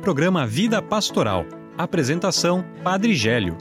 programa Vida Pastoral. Apresentação, Padre Gélio.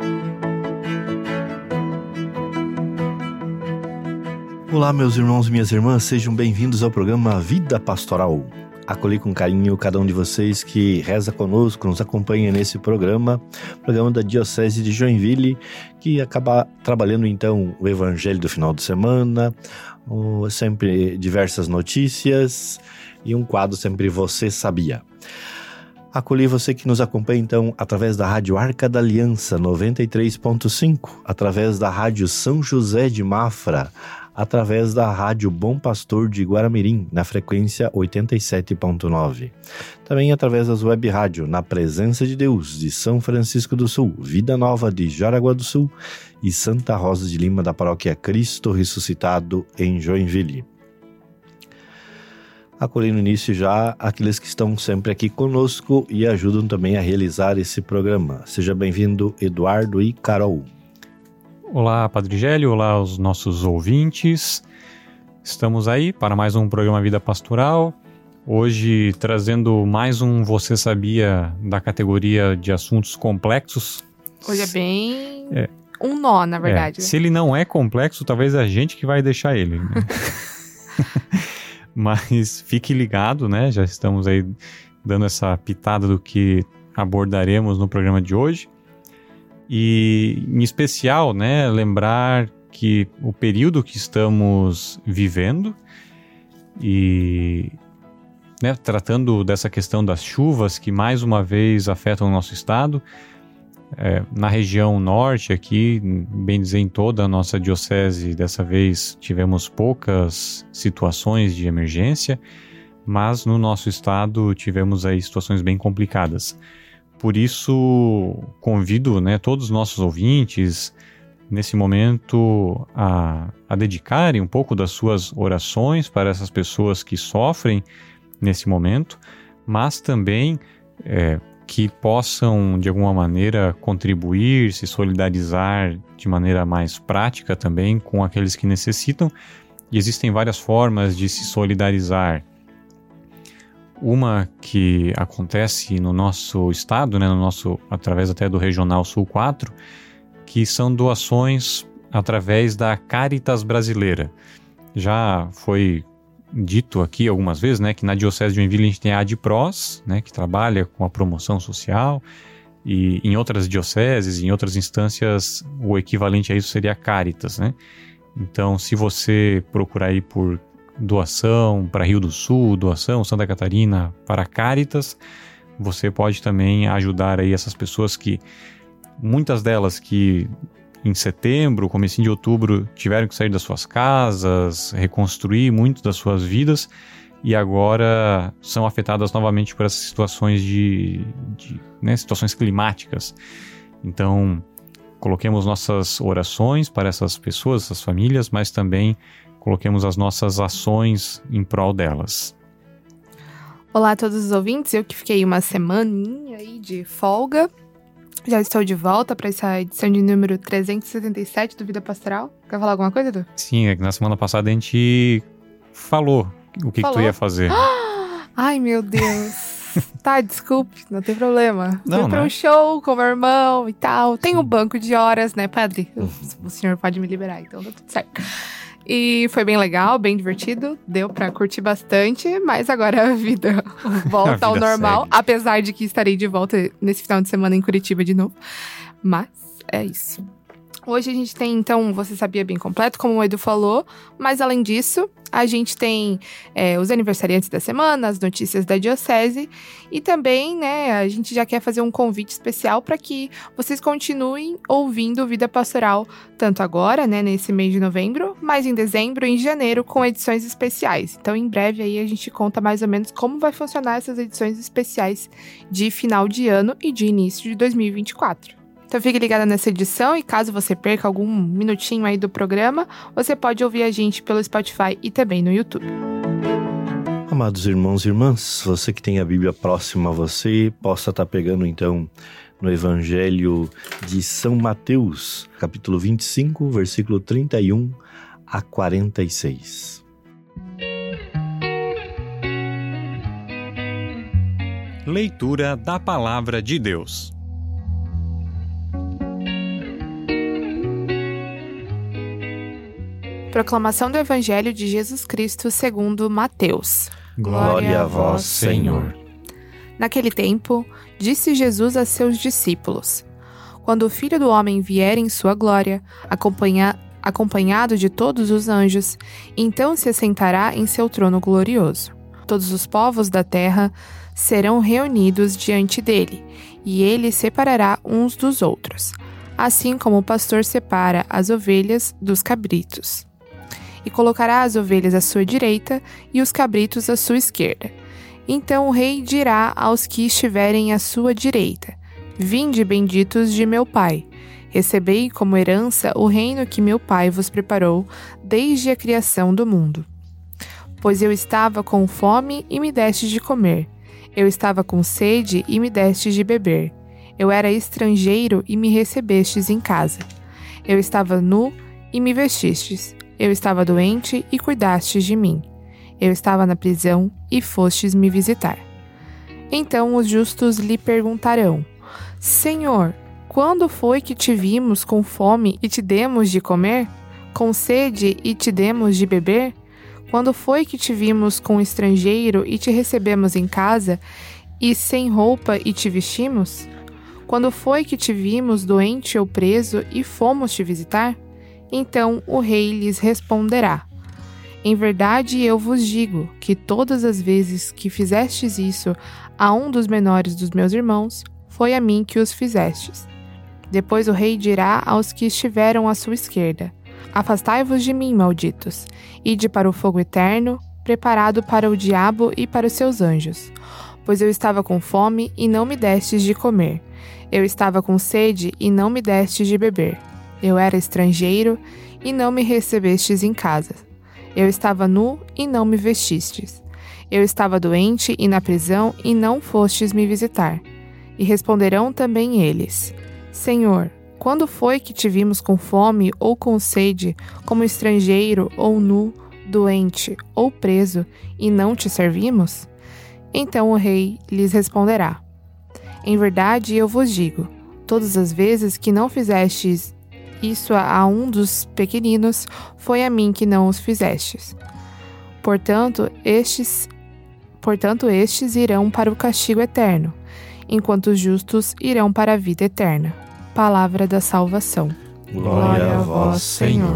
Olá, meus irmãos e minhas irmãs, sejam bem-vindos ao programa Vida Pastoral. Acolhi com carinho cada um de vocês que reza conosco, nos acompanha nesse programa da Diocese de Joinville, que acaba trabalhando então o Evangelho do final de semana, sempre diversas notícias e um quadro sempre Você Sabia. Acolhi você que nos acompanha então através da Rádio Arca da Aliança 93.5, através da Rádio São José de Mafra, através da Rádio Bom Pastor de Guaramirim, na frequência 87.9. Também através das web rádio Na Presença de Deus, de São Francisco do Sul, Vida Nova de Jaraguá do Sul e Santa Rosa de Lima, da paróquia Cristo Ressuscitado, em Joinville. Acolhi no início já aqueles que estão sempre aqui conosco e ajudam também a realizar esse programa. Seja bem-vindo, Eduardo e Carol. Olá, Padre Gélio, olá aos nossos ouvintes. Estamos aí para mais um programa Vida Pastoral. Hoje trazendo mais um Você Sabia da categoria de assuntos complexos. Hoje é bem um nó, na verdade. Se ele não é complexo, talvez a gente que vai deixar ele, né? Mas fique ligado, né? Já estamos aí dando essa pitada do que abordaremos no programa de hoje. E, em especial, né, lembrar que o período que estamos vivendo e, né, tratando dessa questão das chuvas que mais uma vez afetam o nosso estado, na região norte aqui, bem dizer em toda a nossa diocese, dessa vez tivemos poucas situações de emergência, mas no nosso estado tivemos aí situações bem complicadas. Por isso, convido, né, todos os nossos ouvintes, nesse momento, a dedicarem um pouco das suas orações para essas pessoas que sofrem nesse momento, mas também que possam, de alguma maneira, contribuir, se solidarizar de maneira mais prática também com aqueles que necessitam. E existem várias formas de se solidarizar. Uma que acontece no nosso estado, né, através até do Regional Sul 4, que são doações através da Caritas Brasileira. Já foi dito aqui algumas vezes, né, que na Diocese de Joinville a gente tem a ADPROS, né, que trabalha com a promoção social, e em outras dioceses, em outras instâncias, o equivalente a isso seria a Caritas, né? Então, se você procurar aí por doação para Rio do Sul, doação Santa Catarina para Caritas, você pode também ajudar aí essas pessoas que, muitas delas que em setembro, comecinho de outubro, tiveram que sair das suas casas, reconstruir muito das suas vidas e agora são afetadas novamente por essas situações situações climáticas. Então, coloquemos nossas orações para essas pessoas, essas famílias, mas também coloquemos as nossas ações em prol delas. Olá a todos os ouvintes, eu que fiquei uma semaninha aí de folga. Já estou de volta para essa edição de número 377 do Vida Pastoral. Quer falar alguma coisa, Edu? Sim, na semana passada a gente falou o que tu ia fazer. Ai, meu Deus. Tá, desculpe, não tem problema. Não, fui pra um show com meu irmão e tal. Tem um banco de horas, né, padre? O senhor pode me liberar, então tá tudo certo. E foi bem legal, bem divertido, deu pra curtir bastante, mas agora a vida volta ao normal, segue. Apesar de que estarei de volta nesse final de semana em Curitiba de novo. Mas é isso. Hoje a gente tem, então, Você Sabia bem completo, como o Edu falou, mas além disso, a gente tem os aniversariantes da semana, as notícias da Diocese e também, né, a gente já quer fazer um convite especial para que vocês continuem ouvindo Vida Pastoral, tanto agora, né, nesse mês de novembro, mas em dezembro e em janeiro com edições especiais. Então, em breve aí a gente conta mais ou menos como vai funcionar essas edições especiais de final de ano e de início de 2024. Então fique ligada nessa edição e caso você perca algum minutinho aí do programa, você pode ouvir a gente pelo Spotify e também no YouTube. Amados irmãos e irmãs, você que tem a Bíblia próxima a você, possa estar pegando então no Evangelho de São Mateus, capítulo 25, versículo 31 a 46. Leitura da Palavra de Deus. Proclamação do Evangelho de Jesus Cristo segundo Mateus. Glória a vós, Senhor. Naquele tempo, disse Jesus a seus discípulos: Quando o Filho do Homem vier em sua glória, acompanhado de todos os anjos, então se assentará em seu trono glorioso. Todos os povos da terra serão reunidos diante dele, e ele separará uns dos outros, assim como o pastor separa as ovelhas dos cabritos. E colocará as ovelhas à sua direita e os cabritos à sua esquerda. Então o rei dirá aos que estiverem à sua direita: Vinde, benditos de meu Pai, recebei como herança o reino que meu Pai vos preparou desde a criação do mundo. Pois eu estava com fome e me destes de comer. Eu estava com sede e me destes de beber. Eu era estrangeiro e me recebestes em casa. Eu estava nu e me vestistes. Eu estava doente e cuidastes de mim. Eu estava na prisão e fostes me visitar. Então os justos lhe perguntarão: Senhor, quando foi que te vimos com fome e te demos de comer? Com sede e te demos de beber? Quando foi que te vimos com estrangeiro e te recebemos em casa, e sem roupa e te vestimos? Quando foi que te vimos doente ou preso e fomos te visitar? Então o rei lhes responderá: Em verdade eu vos digo que todas as vezes que fizestes isso a um dos menores dos meus irmãos, foi a mim que os fizestes. Depois o rei dirá aos que estiveram à sua esquerda: Afastai-vos de mim, malditos, ide para o fogo eterno, preparado para o diabo e para os seus anjos. Pois eu estava com fome e não me destes de comer. Eu estava com sede e não me destes de beber. Eu era estrangeiro e não me recebestes em casa. Eu estava nu e não me vestistes. Eu estava doente e na prisão e não fostes me visitar. E responderão também eles: Senhor, quando foi que te vimos com fome ou com sede, como estrangeiro ou nu, doente ou preso, e não te servimos? Então o rei lhes responderá: Em verdade eu vos digo, todas as vezes que não fizestes isso a um dos pequeninos, foi a mim que não os fizestes. Portanto, estes irão para o castigo eterno, enquanto os justos irão para a vida eterna. Palavra da salvação. Glória a vós, Senhor.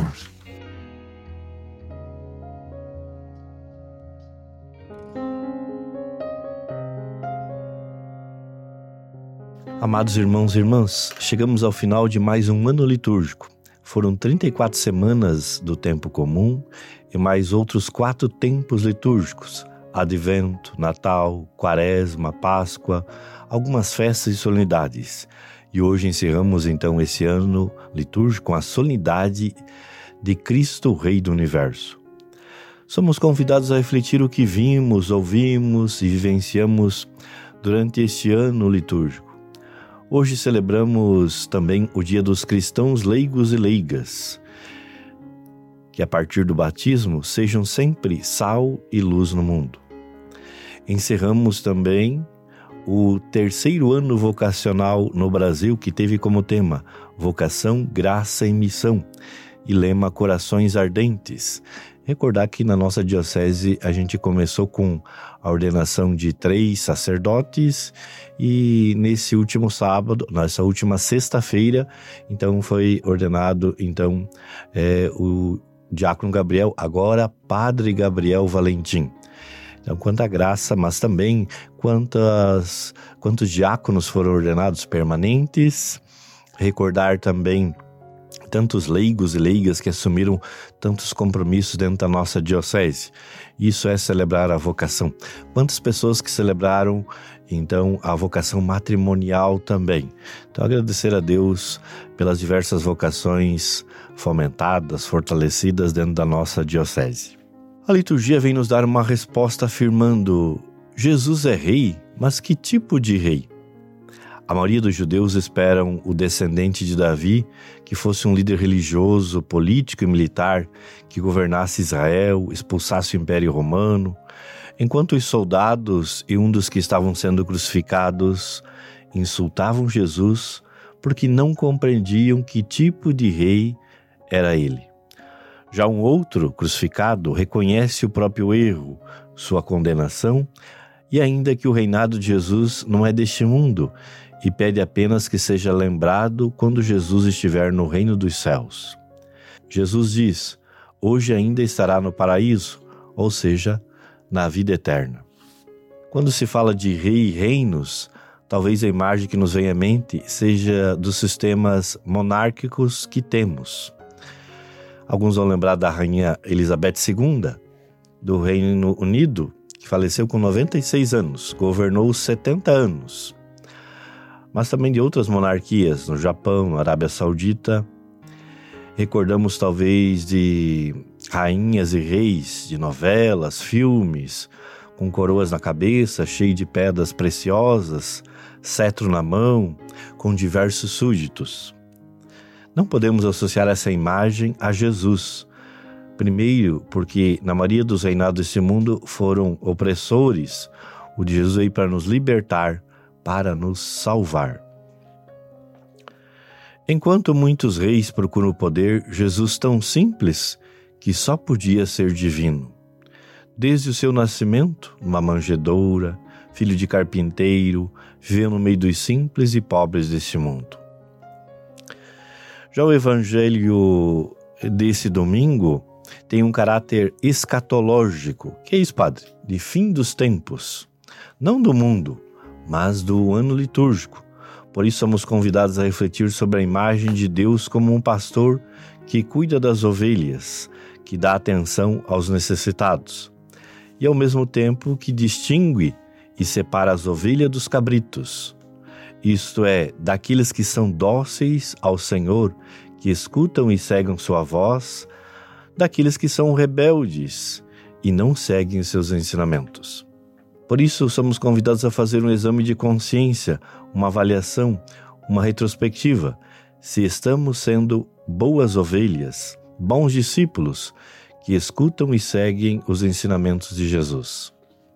Amados irmãos e irmãs, chegamos ao final de mais um ano litúrgico. Foram 34 semanas do tempo comum e mais outros 4 tempos litúrgicos: Advento, Natal, Quaresma, Páscoa, algumas festas e solenidades. E hoje encerramos então esse ano litúrgico com a solenidade de Cristo, Rei do Universo. Somos convidados a refletir o que vimos, ouvimos e vivenciamos durante este ano litúrgico. Hoje celebramos também o Dia dos Cristãos Leigos e Leigas, que a partir do batismo sejam sempre sal e luz no mundo. Encerramos também o 3º ano vocacional no Brasil, que teve como tema Vocação, Graça e Missão, e lema Corações Ardentes. Recordar que na nossa diocese a gente começou com a ordenação de 3 sacerdotes e nesse último sábado, nessa última sexta-feira, então foi ordenado o diácono Gabriel, agora Padre Gabriel Valentim. Então, quanta graça, mas também quantos diáconos foram ordenados permanentes. Recordar também tantos leigos e leigas que assumiram tantos compromissos dentro da nossa diocese. Isso é celebrar a vocação. Quantas pessoas que celebraram, então, a vocação matrimonial também. Então, agradecer a Deus pelas diversas vocações fomentadas, fortalecidas dentro da nossa diocese. A liturgia vem nos dar uma resposta afirmando: Jesus é rei, mas que tipo de rei? A maioria dos judeus esperam o descendente de Davi, que fosse um líder religioso, político e militar, que governasse Israel, expulsasse o Império Romano. Enquanto os soldados e um dos que estavam sendo crucificados insultavam Jesus porque não compreendiam que tipo de rei era ele. Já um outro crucificado reconhece o próprio erro, sua condenação, e ainda que o reinado de Jesus não é deste mundo, e pede apenas que seja lembrado quando Jesus estiver no reino dos céus. Jesus diz: hoje ainda estará no paraíso, ou seja, na vida eterna. Quando se fala de rei e reinos, talvez a imagem que nos venha à mente seja dos sistemas monárquicos que temos. Alguns vão lembrar da rainha Elizabeth II, do Reino Unido, que faleceu com 96 anos, governou 70 anos. Mas também de outras monarquias, no Japão, na Arábia Saudita. Recordamos talvez de rainhas e reis de novelas, filmes, com coroas na cabeça, cheio de pedras preciosas, cetro na mão, com diversos súditos. Não podemos associar essa imagem a Jesus. Primeiro, porque na maioria dos reinados desse mundo foram opressores. O de Jesus veio para nos libertar, para nos salvar. Enquanto muitos reis procuram o poder, Jesus tão simples que só podia ser divino. Desde o seu nascimento, numa manjedoura, filho de carpinteiro, viveu no meio dos simples e pobres deste mundo. Já o evangelho desse domingo tem um caráter escatológico. Que é isso, padre? De fim dos tempos. Não do mundo, mas do ano litúrgico. Por isso somos convidados a refletir sobre a imagem de Deus como um pastor que cuida das ovelhas, que dá atenção aos necessitados, e ao mesmo tempo que distingue e separa as ovelhas dos cabritos. Isto é, daqueles que são dóceis ao Senhor, que escutam e seguem sua voz, daqueles que são rebeldes e não seguem seus ensinamentos. Por isso, somos convidados a fazer um exame de consciência, uma avaliação, uma retrospectiva, se estamos sendo boas ovelhas, bons discípulos, que escutam e seguem os ensinamentos de Jesus.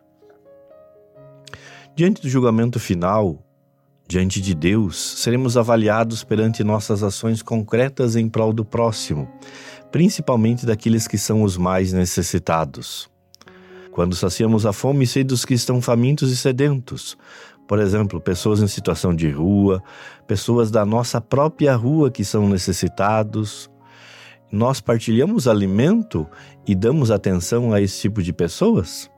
Diante do julgamento final, diante de Deus, seremos avaliados perante nossas ações concretas em prol do próximo, principalmente daqueles que são os mais necessitados. Quando saciamos a fome e sede dos que estão famintos e sedentos, por exemplo, pessoas em situação de rua, pessoas da nossa própria rua que são necessitados, nós partilhamos alimento e damos atenção a esse tipo de pessoas?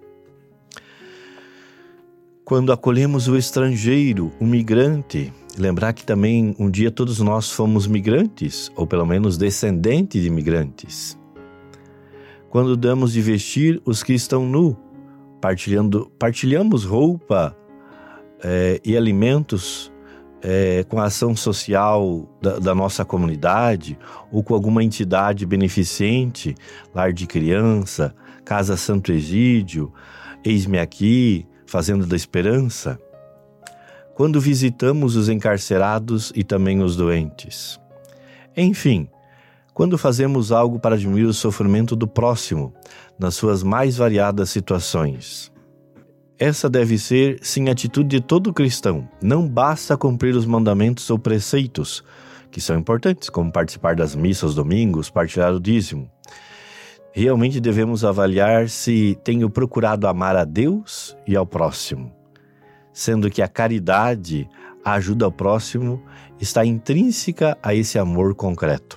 Quando acolhemos o estrangeiro, o migrante, lembrar que também um dia todos nós fomos migrantes, ou pelo menos descendentes de migrantes. Quando damos de vestir os que estão nus, partilhamos roupa e alimentos com a ação social da nossa comunidade ou com alguma entidade beneficente, lar de criança, Casa Santo Egídio, Eis-me Aqui, Fazenda da Esperança. Quando visitamos os encarcerados e também os doentes. Enfim, quando fazemos algo para diminuir o sofrimento do próximo, nas suas mais variadas situações. Essa deve ser, sim, a atitude de todo cristão. Não basta cumprir os mandamentos ou preceitos, que são importantes, como participar das missas aos domingos, partilhar o dízimo. Realmente devemos avaliar se tenho procurado amar a Deus e ao próximo, sendo que a caridade, a ajuda ao próximo, está intrínseca a esse amor concreto.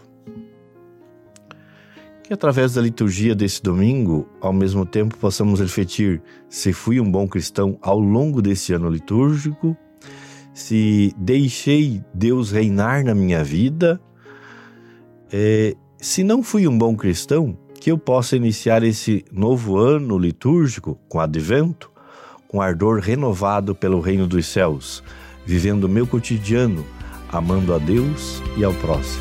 Que através da liturgia desse domingo, ao mesmo tempo possamos refletir se fui um bom cristão ao longo desse ano litúrgico, se deixei Deus reinar na minha vida, se não fui um bom cristão, que eu possa iniciar esse novo ano litúrgico com advento, com ardor renovado pelo reino dos céus, vivendo o meu cotidiano, amando a Deus e ao próximo.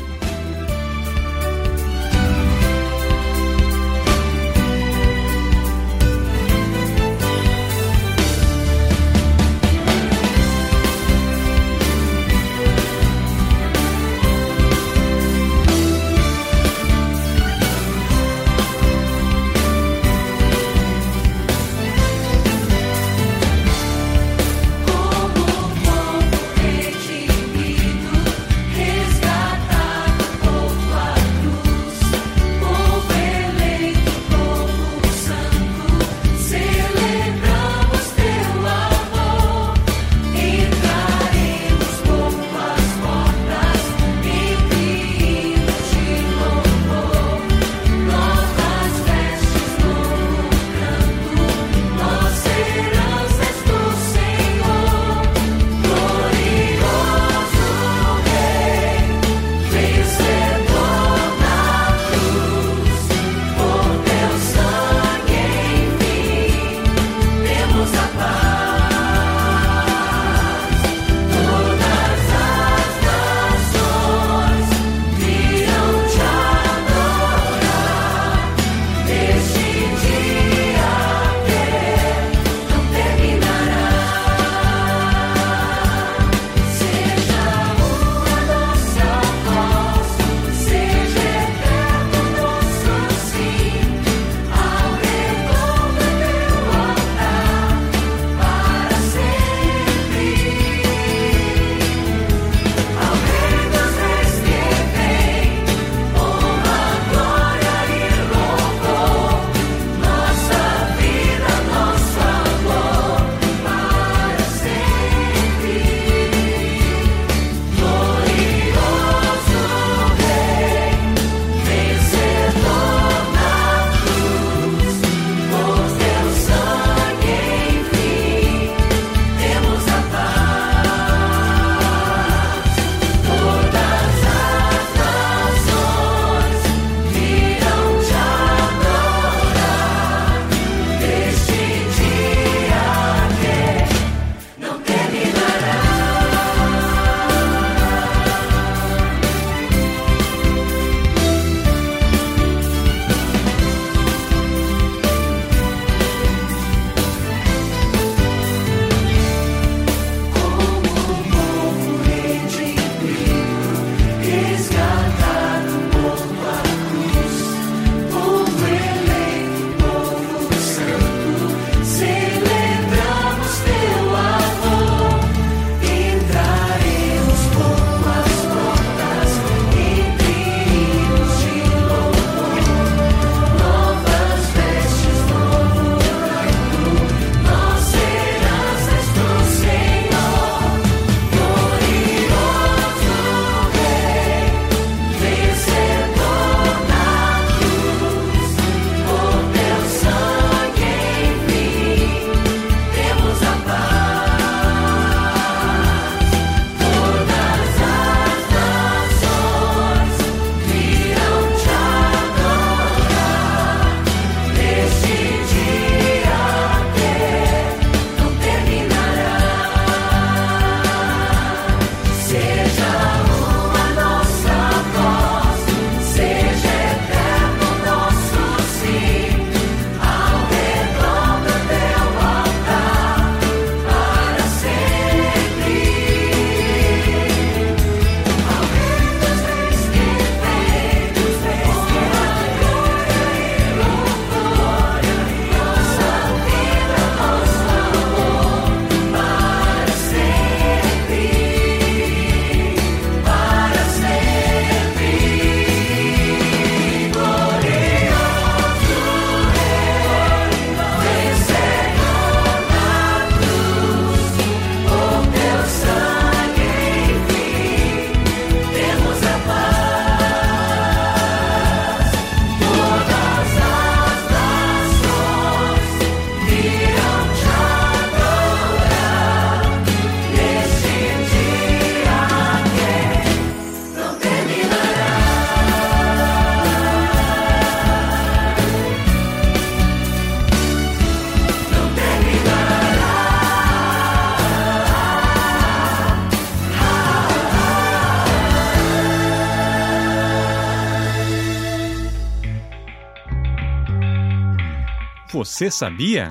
Você sabia?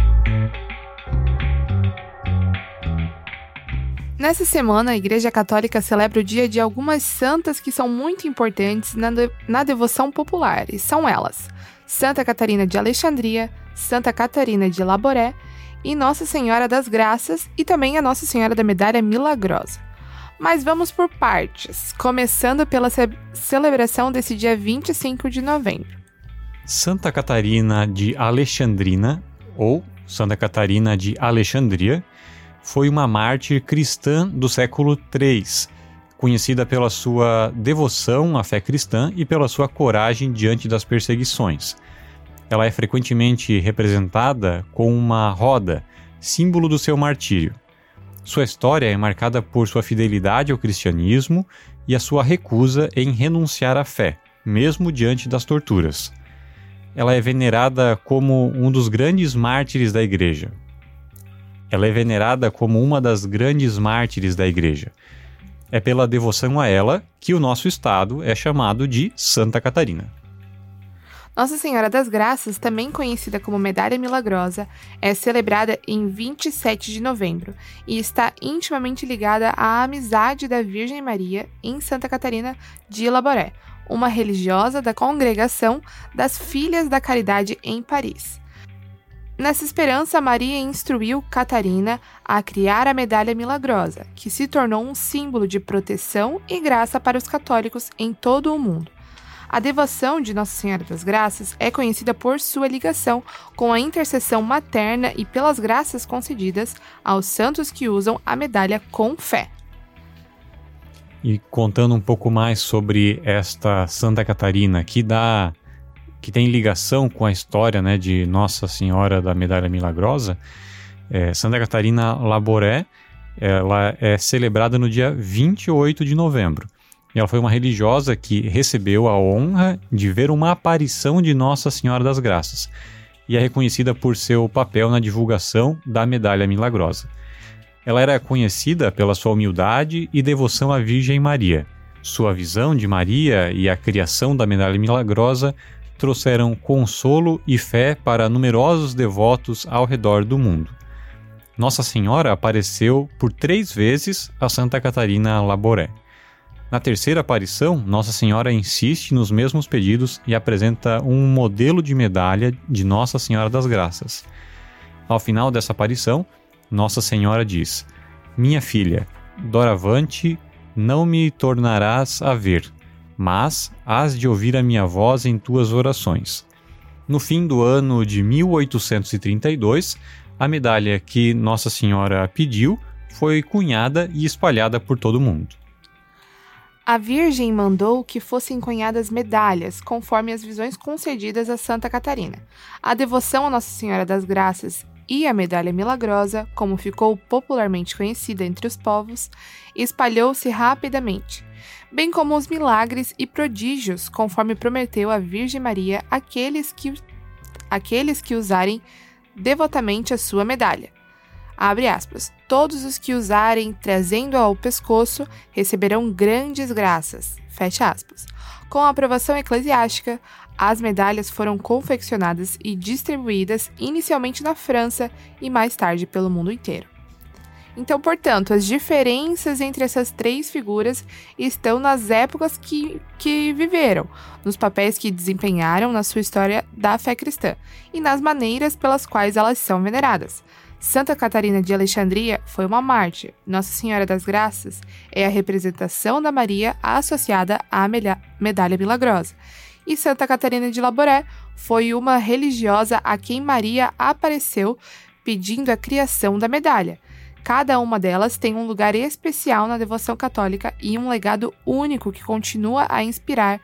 Nessa semana, a Igreja Católica celebra o dia de algumas santas que são muito importantes na devoção popular, e são elas: Santa Catarina de Alexandria, Santa Catarina de Laboré e Nossa Senhora das Graças, e também a Nossa Senhora da Medalha Milagrosa. Mas vamos por partes, começando pela celebração desse dia 25 de novembro. Santa Catarina de Alexandrina, ou Santa Catarina de Alexandria, foi uma mártir cristã do século III, conhecida pela sua devoção à fé cristã e pela sua coragem diante das perseguições. Ela é frequentemente representada com uma roda, símbolo do seu martírio. Sua história é marcada por sua fidelidade ao cristianismo e a sua recusa em renunciar à fé, mesmo diante das torturas. Ela é venerada como um dos grandes mártires da Igreja. Ela é venerada como uma das grandes mártires da Igreja. É pela devoção a ela que o nosso estado é chamado de Santa Catarina. Nossa Senhora das Graças, também conhecida como Medalha Milagrosa, é celebrada em 27 de novembro e está intimamente ligada à amizade da Virgem Maria em Santa Catarina de Laboré, uma religiosa da Congregação das Filhas da Caridade em Paris. Nessa esperança, Maria instruiu Catarina a criar a Medalha Milagrosa, que se tornou um símbolo de proteção e graça para os católicos em todo o mundo. A devoção de Nossa Senhora das Graças é conhecida por sua ligação com a intercessão materna e pelas graças concedidas aos santos que usam a medalha com fé. E contando um pouco mais sobre esta Santa Catarina, que tem ligação com a história, né, de Nossa Senhora da Medalha Milagrosa, Santa Catarina Laboré, ela é celebrada no dia 28 de novembro. E ela foi uma religiosa que recebeu a honra de ver uma aparição de Nossa Senhora das Graças e é reconhecida por seu papel na divulgação da Medalha Milagrosa. Ela era conhecida pela sua humildade e devoção à Virgem Maria. Sua visão de Maria e a criação da Medalha Milagrosa trouxeram consolo e fé para numerosos devotos ao redor do mundo. Nossa Senhora apareceu por 3 vezes a Santa Catarina Laboré. Na terceira aparição, Nossa Senhora insiste nos mesmos pedidos e apresenta um modelo de medalha de Nossa Senhora das Graças. Ao final dessa aparição, Nossa Senhora diz: "Minha filha, doravante não me tornarás a ver, mas hás de ouvir a minha voz em tuas orações." No fim do ano de 1832, a medalha que Nossa Senhora pediu foi cunhada e espalhada por todo o mundo. A Virgem mandou que fossem cunhadas medalhas, conforme as visões concedidas a Santa Catarina. A devoção a Nossa Senhora das Graças e a Medalha Milagrosa, como ficou popularmente conhecida entre os povos, espalhou-se rapidamente, bem como os milagres e prodígios, conforme prometeu a Virgem Maria àqueles que usarem devotamente a sua medalha. Abre aspas. "Todos os que usarem trazendo ao pescoço receberão grandes graças." Fecha aspas. Com a aprovação eclesiástica, as medalhas foram confeccionadas e distribuídas inicialmente na França e mais tarde pelo mundo inteiro. Então, portanto, as diferenças entre essas 3 figuras estão nas épocas que viveram, nos papéis que desempenharam na sua história da fé cristã e nas maneiras pelas quais elas são veneradas. Santa Catarina de Alexandria foi uma mártir. Nossa Senhora das Graças é a representação da Maria associada à Medalha Milagrosa. E Santa Catarina de Laboré foi uma religiosa a quem Maria apareceu pedindo a criação da medalha. Cada uma delas tem um lugar especial na devoção católica e um legado único que continua a inspirar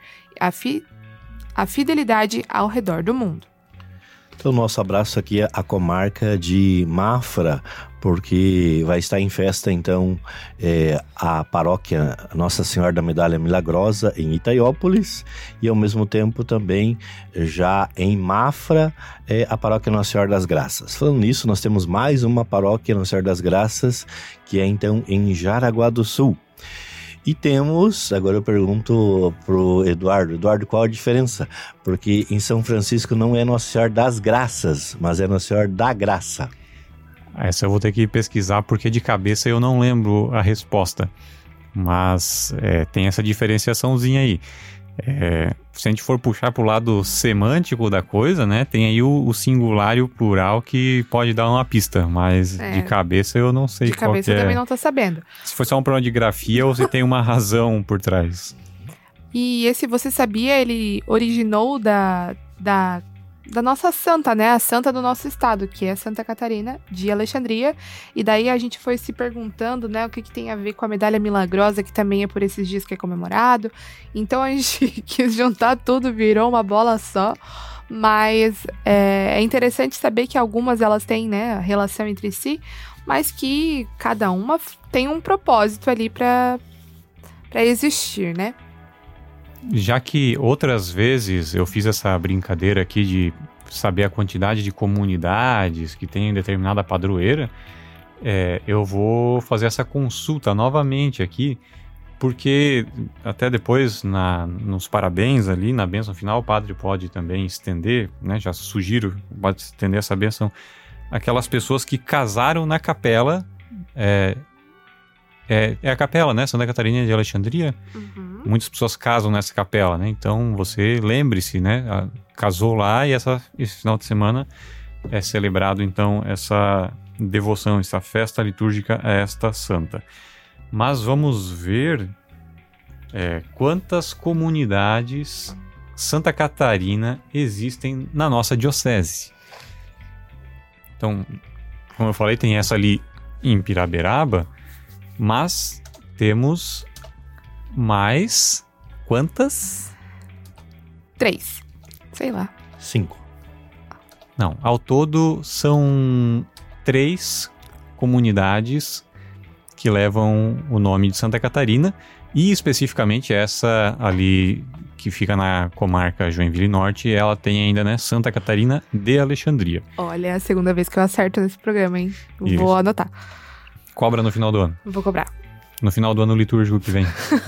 a fidelidade ao redor do mundo. Então, nosso abraço aqui à comarca de Mafra, porque vai estar em festa, então, a paróquia Nossa Senhora da Medalha Milagrosa em Itaiópolis e, ao mesmo tempo, também, já em Mafra, a paróquia Nossa Senhora das Graças. Falando nisso, nós temos mais uma paróquia Nossa Senhora das Graças, que é, então, em Jaraguá do Sul. E temos, agora eu pergunto pro Eduardo, qual a diferença? Porque em São Francisco não é Nossa Senhora das Graças, mas é Nossa Senhora da Graça. Essa eu vou ter que pesquisar, porque de cabeça eu não lembro a resposta. Mas tem essa diferenciaçãozinha aí. Se a gente for puxar pro lado semântico da coisa, né? Tem aí o singular e o plural que pode dar uma pista. Mas de cabeça eu não sei qual que é. De cabeça eu também não tô sabendo. Se for só um problema de grafia ou se tem uma razão por trás. E esse Você Sabia, ele originou da nossa santa, né? A santa do nosso estado, que é Santa Catarina de Alexandria. E daí a gente foi se perguntando, né, o que tem a ver com a medalha milagrosa, que também é por esses dias que é comemorado. Então a gente quis juntar tudo, virou uma bola só. Mas é interessante saber que algumas elas têm, né, relação entre si, mas que cada uma tem um propósito ali para existir, né? Já que outras vezes eu fiz essa brincadeira aqui de saber a quantidade de comunidades que tem em determinada padroeira, eu vou fazer essa consulta novamente aqui, porque até depois nos parabéns ali, na bênção final, o padre pode também estender, né? Já sugiro, pode estender essa bênção aquelas pessoas que casaram na capela. É a capela, né? Santa Catarina de Alexandria. Uhum. Muitas pessoas casam nessa capela, né? Então, você lembre-se, né? Casou lá e esse final de semana é celebrado, então, essa devoção, essa festa litúrgica a esta santa. Mas vamos ver quantas comunidades Santa Catarina existem na nossa diocese. Então, como eu falei, tem essa ali em Piraberaba, mas temos mais quantas? 3. Sei lá. 5. Não, ao todo são 3 comunidades que levam o nome de Santa Catarina, e especificamente essa ali que fica na comarca Joinville Norte, ela tem ainda, né, Santa Catarina de Alexandria. Olha, é a segunda vez que eu acerto nesse programa, hein? Isso. Vou anotar. Cobra no final do ano. Vou cobrar. No final do ano litúrgico que vem.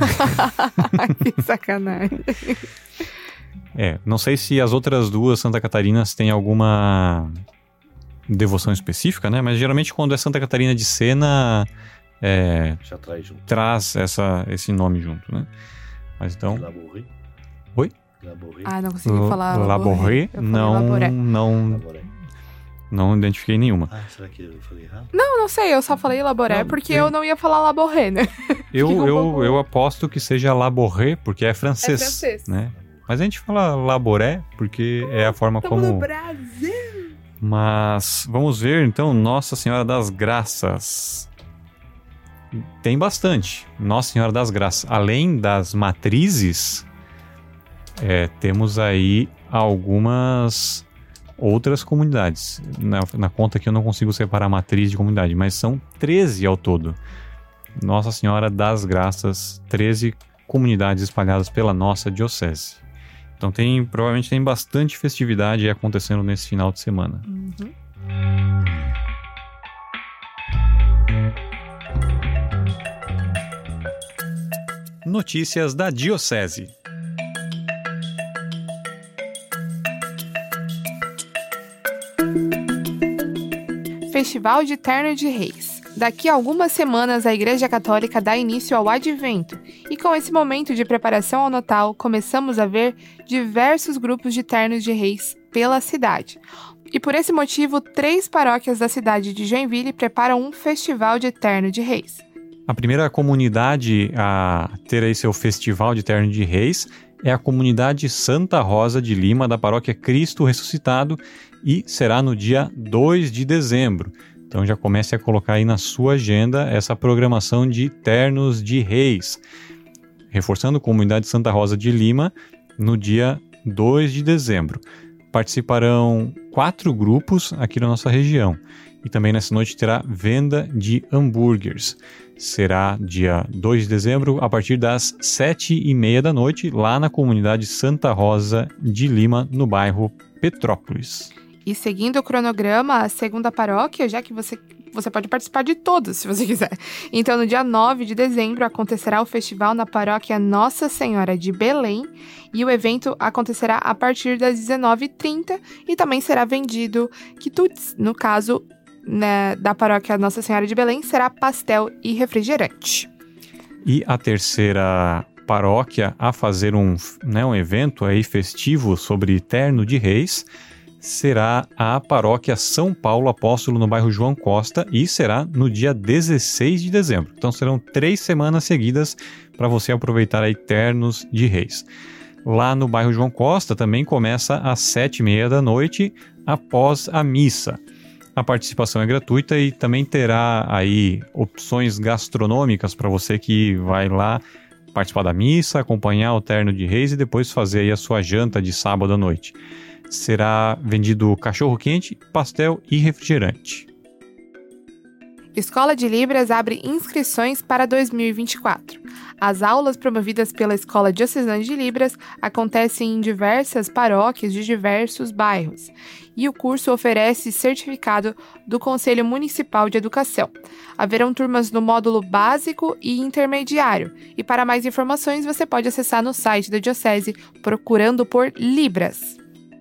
Que sacanagem. Não sei se as outras duas Santa Catarinas têm alguma devoção específica, né? Mas geralmente quando é Santa Catarina de Sena, já traz junto. Traz esse nome junto, né? Mas então... Laboré. Oi? Laboré. Ah, não consegui falar Laboré. Não identifiquei nenhuma. Ah, será que eu falei errado? Não sei, eu só falei Laboré porque eu não ia falar Laboré, né? Eu aposto que seja Laboré, porque é francês. É francês. Né? Mas a gente fala Laboré porque é a forma como... no Brasil! Mas vamos ver, então, Nossa Senhora das Graças. Tem bastante. Nossa Senhora das Graças. Além das matrizes, temos aí algumas outras comunidades. Na conta aqui eu não consigo separar matriz de comunidade, mas são 13 ao todo. Nossa Senhora das Graças, 13 comunidades espalhadas pela nossa diocese. Então provavelmente tem bastante festividade acontecendo nesse final de semana. Uhum. Notícias da diocese. Festival de Terno de Reis. Daqui a algumas semanas, a Igreja Católica dá início ao Advento, e com esse momento de preparação ao Natal, começamos a ver diversos grupos de ternos de reis pela cidade. E por esse motivo, 3 paróquias da cidade de Joinville preparam um festival de terno de reis. A primeira comunidade a ter aí seu festival de terno de reis é a comunidade Santa Rosa de Lima, da paróquia Cristo Ressuscitado, e será no dia 2 de dezembro. Então já comece a colocar aí na sua agenda essa programação de ternos de reis. Reforçando a comunidade Santa Rosa de Lima, no dia 2 de dezembro. Participarão 4 grupos aqui na nossa região. E também nessa noite terá venda de hambúrgueres. Será dia 2 de dezembro, a partir das 7h30 da noite, lá na comunidade Santa Rosa de Lima, no bairro Petrópolis. E seguindo o cronograma, a segunda paróquia, já que você pode participar de todos, se você quiser. Então, no dia 9 de dezembro, acontecerá o festival na paróquia Nossa Senhora de Belém, e o evento acontecerá a partir das 19h30 e também será vendido quitutes. No caso, né, da paróquia Nossa Senhora de Belém, será pastel e refrigerante. E a terceira paróquia a fazer um evento aí festivo sobre Terno de Reis será a paróquia São Paulo Apóstolo, no bairro João Costa, e será no dia 16 de dezembro. Então serão 3 semanas seguidas para você aproveitar aí Ternos de Reis. Lá no bairro João Costa também começa às 7h30 da noite, após a missa. A participação é gratuita e também terá aí opções gastronômicas para você que vai lá participar da missa, acompanhar o Terno de Reis e depois fazer aí a sua janta de sábado à noite. Será vendido cachorro-quente, pastel e refrigerante. Escola de Libras abre inscrições para 2024. As aulas promovidas pela Escola Diocesana de Libras acontecem em diversas paróquias de diversos bairros, e o curso oferece certificado do Conselho Municipal de Educação. Haverão turmas no módulo básico e intermediário, e para mais informações você pode acessar no site da Diocese procurando por Libras.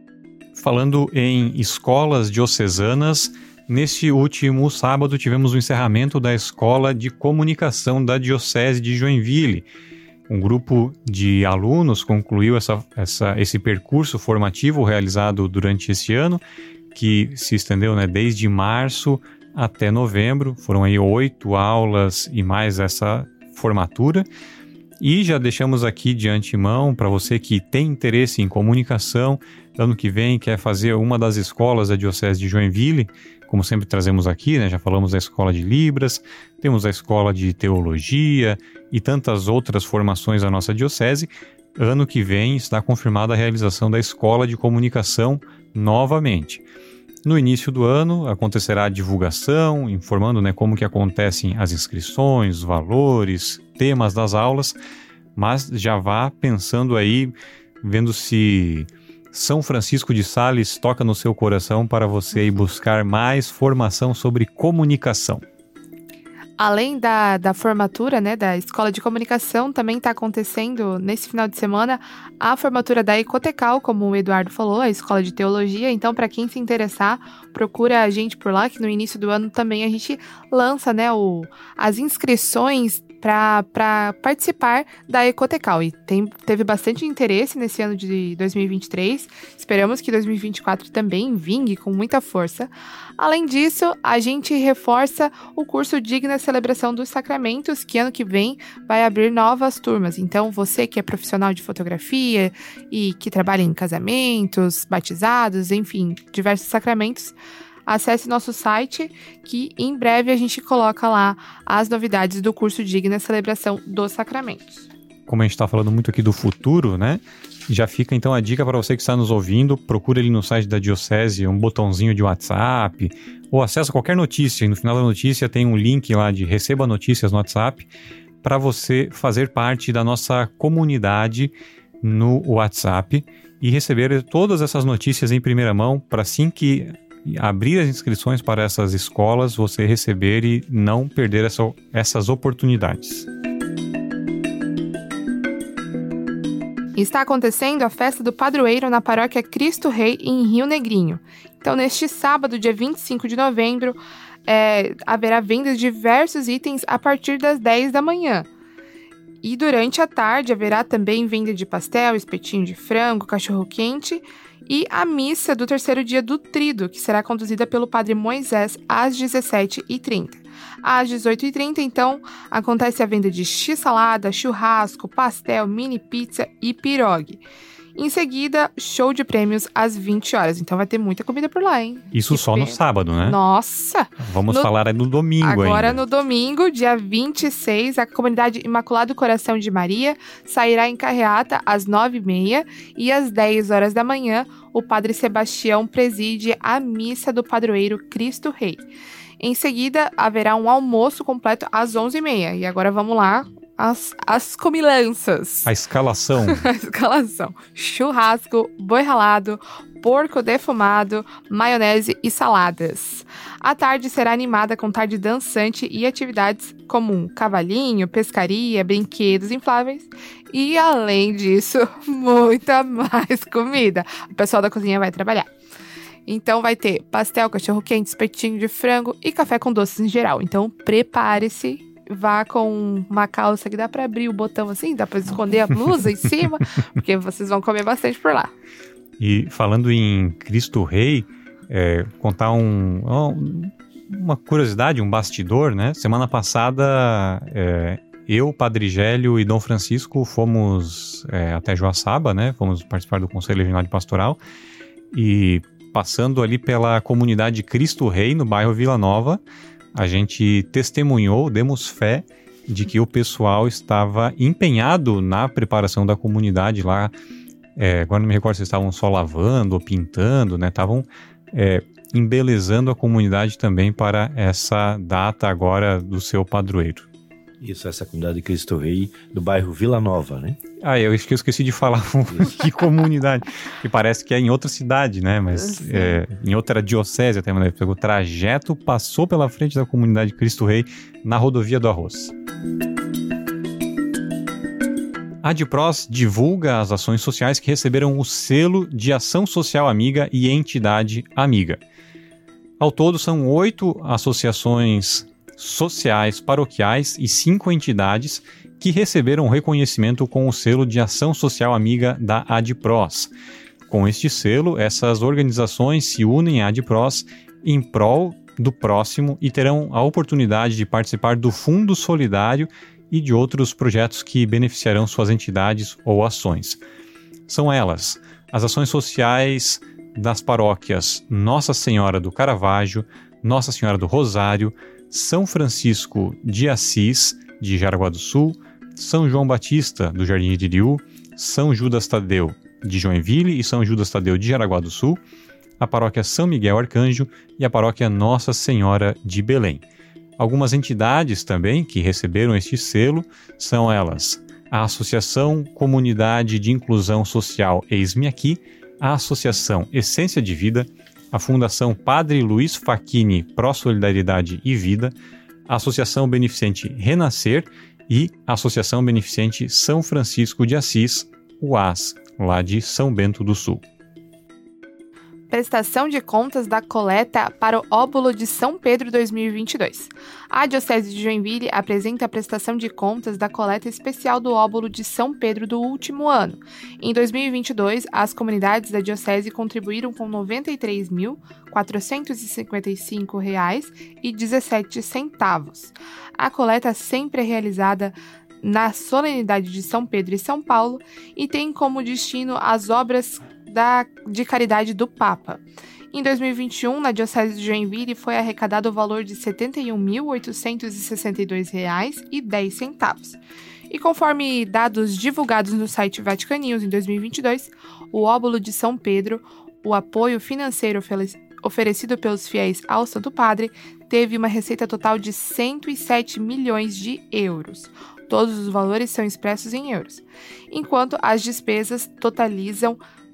Falando em escolas diocesanas, neste último sábado tivemos o encerramento da Escola de Comunicação da Diocese de Joinville. Um grupo de alunos concluiu esse percurso formativo realizado durante esse ano, que se estendeu desde março até novembro. Foram aí 8 aulas e mais essa formatura. E já deixamos aqui de antemão para você que tem interesse em comunicação, ano que vem quer fazer uma das escolas da Diocese de Joinville, como sempre trazemos aqui, já falamos da Escola de Libras, temos a Escola de Teologia e tantas outras formações da nossa Diocese. Ano que vem está confirmada a realização da Escola de Comunicação novamente. No início do ano acontecerá a divulgação, informando como que acontecem as inscrições, valores, temas das aulas, mas já vá pensando aí, vendo se São Francisco de Sales toca no seu coração para você ir buscar mais formação sobre comunicação. Além da formatura, da Escola de Comunicação, também está acontecendo nesse final de semana a formatura da Ecotecal, como o Eduardo falou, a Escola de Teologia. Então, para quem se interessar, procura a gente por lá, que no início do ano também a gente lança as inscrições para participar da Ecotecal. E teve bastante interesse nesse ano de 2023. Esperamos que 2024 também vingue com muita força. Além disso, a gente reforça o curso Digna Celebração dos Sacramentos, que ano que vem vai abrir novas turmas. Então, você que é profissional de fotografia e que trabalha em casamentos, batizados, enfim, diversos sacramentos, acesse nosso site, que em breve a gente coloca lá as novidades do curso Digna Celebração dos Sacramentos. Como a gente está falando muito aqui do futuro, já fica então a dica para você que está nos ouvindo, procura ali no site da Diocese um botãozinho de WhatsApp, ou acessa qualquer notícia, e no final da notícia tem um link lá de Receba Notícias no WhatsApp, para você fazer parte da nossa comunidade no WhatsApp e receber todas essas notícias em primeira mão, para assim que abrir as inscrições para essas escolas, você receber e não perder essas oportunidades. Está acontecendo a festa do padroeiro na paróquia Cristo Rei, em Rio Negrinho. Então, neste sábado, dia 25 de novembro, haverá venda de diversos itens a partir das 10 da manhã. E durante a tarde haverá também venda de pastel, espetinho de frango, cachorro-quente e a missa do terceiro dia do Tríduo, que será conduzida pelo Padre Moisés às 17h30. Às 18h30, então, acontece a venda de x-salada, churrasco, pastel, mini pizza e pirogue. Em seguida, show de prêmios às 20 horas. Então vai ter muita comida por lá, hein? Isso só no sábado, né? Nossa! Vamos falar aí no domingo ainda. Agora no domingo, dia 26, a comunidade Imaculado Coração de Maria sairá em carreata às 9h30 e às 10 horas da manhã o Padre Sebastião preside a missa do padroeiro Cristo Rei. Em seguida, haverá um almoço completo às 11h30. E agora vamos lá, as comilanças. A escalação. A escalação. Churrasco, boi ralado, porco defumado, maionese e saladas. A tarde será animada com tarde dançante e atividades como cavalinho, pescaria, brinquedos infláveis e, além disso, muita mais comida. O pessoal da cozinha vai trabalhar. Então vai ter pastel, cachorro-quente, espetinho de frango e café com doces em geral. Então prepare-se, vá com uma calça que dá pra abrir o botão assim, dá pra esconder a blusa em cima, porque vocês vão comer bastante por lá. E falando em Cristo Rei, contar uma curiosidade, um bastidor, né? Semana passada, eu, Padre Gélio e Dom Francisco fomos até Joaçaba, né? Fomos participar do Conselho Regional de Pastoral e passando ali pela comunidade Cristo Rei, no bairro Vila Nova, a gente testemunhou, demos fé de que o pessoal estava empenhado na preparação da comunidade lá. Agora não me recordo se estavam só lavando ou pintando, né? Estavam embelezando a comunidade também para essa data agora do seu padroeiro. Isso, essa comunidade Cristo Rei do bairro Vila Nova, né? Eu esqueci de falar que comunidade, que parece que é em outra cidade, né? Mas em outra diocese até, mas o trajeto passou pela frente da comunidade Cristo Rei na rodovia do Arroz. A Adipros divulga as ações sociais que receberam o selo de Ação Social Amiga e Entidade Amiga. Ao todo, são 8 associações sociais paroquiais e 5 entidades que receberam o reconhecimento com o selo de Ação Social Amiga da Adipros. Com este selo, essas organizações se unem à Adipros em prol do próximo e terão a oportunidade de participar do Fundo Solidário e de outros projetos que beneficiarão suas entidades ou ações. São elas as ações sociais das paróquias Nossa Senhora do Caravaggio, Nossa Senhora do Rosário, São Francisco de Assis, de Jaraguá do Sul, São João Batista, do Jardim Iririú, São Judas Tadeu, de Joinville e São Judas Tadeu, de Jaraguá do Sul, a paróquia São Miguel Arcanjo e a paróquia Nossa Senhora de Belém. Algumas entidades também que receberam este selo são elas: a Associação Comunidade de Inclusão Social Eis-me Aqui, a Associação Essência de Vida, a Fundação Padre Luiz Facchini Pró Solidariedade e Vida, a Associação Beneficente Renascer e a Associação Beneficente São Francisco de Assis, o AS, lá de São Bento do Sul. Prestação de contas da coleta para o óbolo de São Pedro 2022. A Diocese de Joinville apresenta a prestação de contas da coleta especial do óbolo de São Pedro do último ano. Em 2022, as comunidades da Diocese contribuíram com R$ 93.455,17. A coleta sempre é realizada na solenidade de São Pedro e São Paulo e tem como destino as obras de caridade do Papa. Em 2021, na Diocese de Joinville, foi arrecadado o valor de R$ 71.862,10. E conforme dados divulgados no site Vatican News em 2022, o óbolo de São Pedro, o apoio financeiro oferecido pelos fiéis ao Santo Padre, teve uma receita total de 107 milhões de euros. Todos os valores são expressos em euros, enquanto as despesas totalizam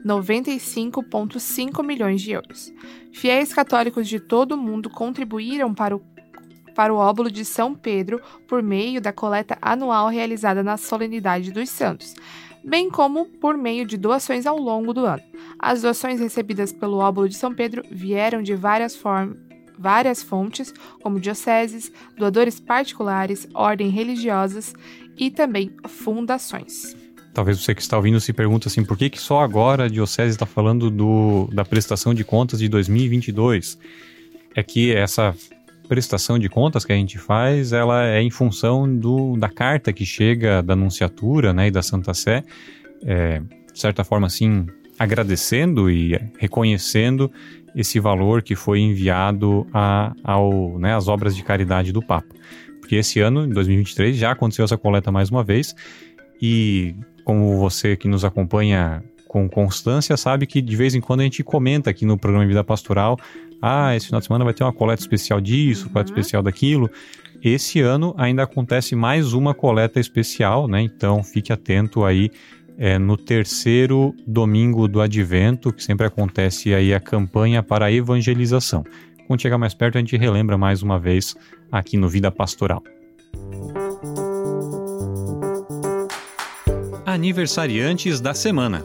95,5 milhões de euros. Fiéis católicos de todo o mundo contribuíram para o óbolo de São Pedro por meio da coleta anual realizada na Solenidade dos Santos, bem como por meio de doações ao longo do ano. As doações recebidas pelo óbolo de São Pedro vieram de várias fontes, como dioceses, doadores particulares, ordens religiosas e também fundações. Talvez você que está ouvindo se pergunte assim, por que só agora a Diocese está falando da prestação de contas de 2022? É que essa prestação de contas que a gente faz, ela é em função da carta que chega da Nunciatura, né, e da Santa Sé, de certa forma assim, agradecendo e reconhecendo esse valor que foi enviado às obras de caridade do Papa. Porque esse ano, em 2023, já aconteceu essa coleta mais uma vez e como você que nos acompanha com constância sabe que de vez em quando a gente comenta aqui no programa Vida Pastoral, esse final de semana vai ter uma coleta especial disso, coleta especial daquilo, esse ano ainda acontece mais uma coleta especial, né? Então fique atento aí no terceiro domingo do Advento, que sempre acontece aí a campanha para a evangelização. Quando chegar mais perto, a gente relembra mais uma vez aqui no Vida Pastoral. Aniversariantes da semana.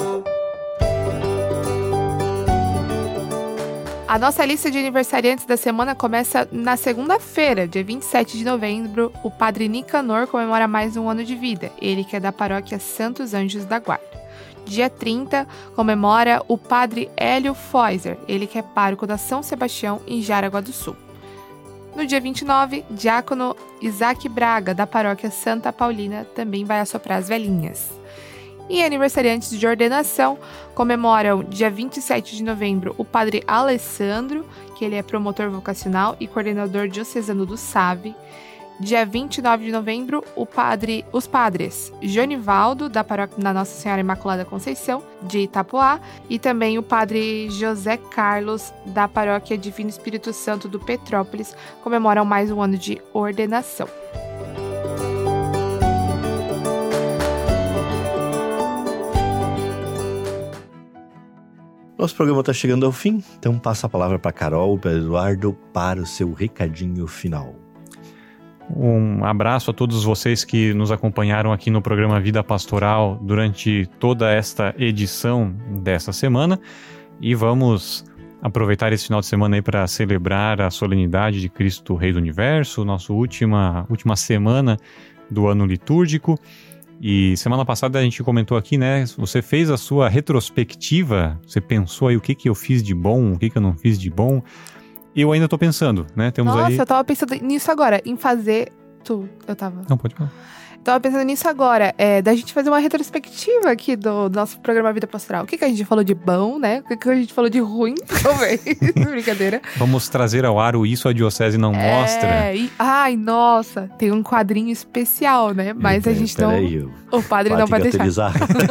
A nossa lista de aniversariantes da semana começa na segunda-feira, dia 27 de novembro. O padre Nicanor comemora mais um ano de vida, ele que é da paróquia Santos Anjos da Guarda. Dia 30, comemora o padre Hélio Foiser, ele que é pároco da São Sebastião, em Jaraguá do Sul. No dia 29, diácono Isaac Braga, da paróquia Santa Paulina, também vai assoprar as velhinhas. E aniversariantes de ordenação comemoram dia 27 de novembro o padre Alessandro, que ele é promotor vocacional e coordenador diocesano do SAVE. Dia 29 de novembro, os padres Jonivaldo, da paróquia da Nossa Senhora Imaculada Conceição, de Itapoá, e também o padre José Carlos, da paróquia Divino Espírito Santo do Petrópolis, comemoram mais um ano de ordenação. Nosso programa está chegando ao fim, então passo a palavra para Carol, para Eduardo, para o seu recadinho final. Um abraço a todos vocês que nos acompanharam aqui no programa Vida Pastoral durante toda esta edição dessa semana, e vamos aproveitar esse final de semana aí para celebrar a solenidade de Cristo Rei do Universo, nossa última semana do ano litúrgico. E semana passada a gente comentou aqui, né? Você fez a sua retrospectiva, você pensou aí o que eu fiz de bom, o que eu não fiz de bom. Eu ainda tô pensando, né? Nossa, eu tava pensando nisso agora, em fazer... Não, pode falar. Tava pensando nisso agora, da gente fazer uma retrospectiva aqui do nosso programa Vida Pastoral. O que a gente falou de bom, né? O que a gente falou de ruim, talvez. Brincadeira. Vamos trazer ao ar o Isso a Diocese Não Mostra. Ai, nossa, tem um quadrinho especial, né? Mas a gente não... O padre não vai deixar.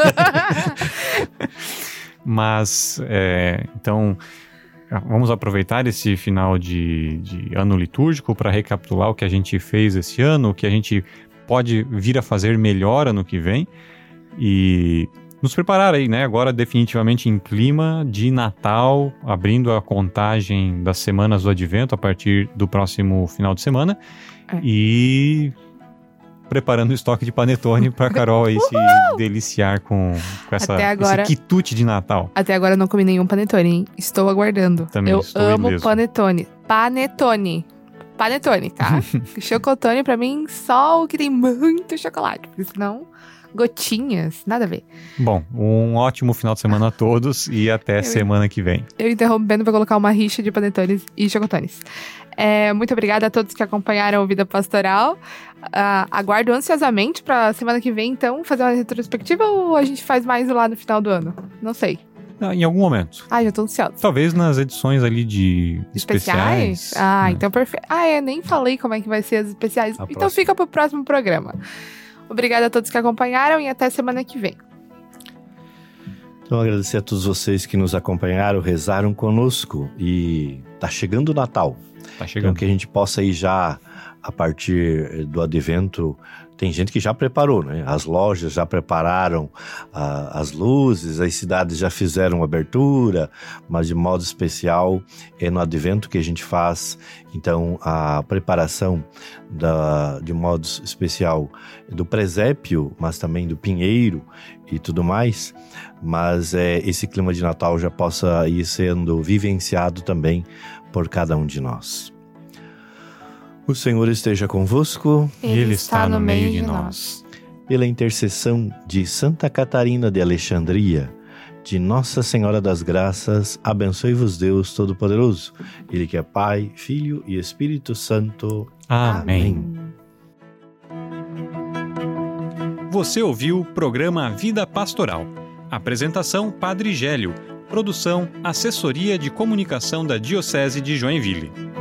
Mas, então... Vamos aproveitar esse final de ano litúrgico para recapitular o que a gente fez esse ano, o que a gente pode vir a fazer melhor ano que vem e nos preparar aí, né? Agora definitivamente em clima de Natal, abrindo a contagem das semanas do Advento a partir do próximo final de semana e preparando o estoque de panetone para Carol aí se deliciar com esse quitute de Natal. Até agora eu não comi nenhum panetone, hein? Estou aguardando. Também eu amo panetone. Panetone, tá? Chocotone pra mim só o que tem muito chocolate, porque senão gotinhas, nada a ver. Bom, um ótimo final de semana a todos e até semana que vem. Eu interrompendo pra colocar uma rixa de panetones e chocotones. Muito obrigada a todos que acompanharam o Vida Pastoral. Aguardo ansiosamente pra semana que vem, então, fazer uma retrospectiva ou a gente faz mais lá no final do ano? Não sei. Em algum momento. Já tô ansiosa. Talvez nas edições ali de especiais. Então perfeito. Nem falei como é que vai ser as especiais. Então fica pro próximo programa. Obrigada a todos que acompanharam e até semana que vem. Então agradecer a todos vocês que nos acompanharam, rezaram conosco e tá chegando o Natal. Tá chegando. Então que a gente possa ir já a partir do Advento. Tem gente que já preparou, né? As lojas já prepararam as luzes, as cidades já fizeram abertura, mas de modo especial é no Advento que a gente faz, então, a preparação de modo especial do presépio, mas também do pinheiro e tudo mais, mas esse clima de Natal já possa ir sendo vivenciado também por cada um de nós. O Senhor esteja convosco. Ele está no meio de nós. Pela intercessão de Santa Catarina de Alexandria, de Nossa Senhora das Graças, abençoe-vos Deus Todo-Poderoso, Ele que é Pai, Filho e Espírito Santo. Amém. Você ouviu o programa Vida Pastoral. Apresentação Padre Gélio. Produção Assessoria de Comunicação da Diocese de Joinville.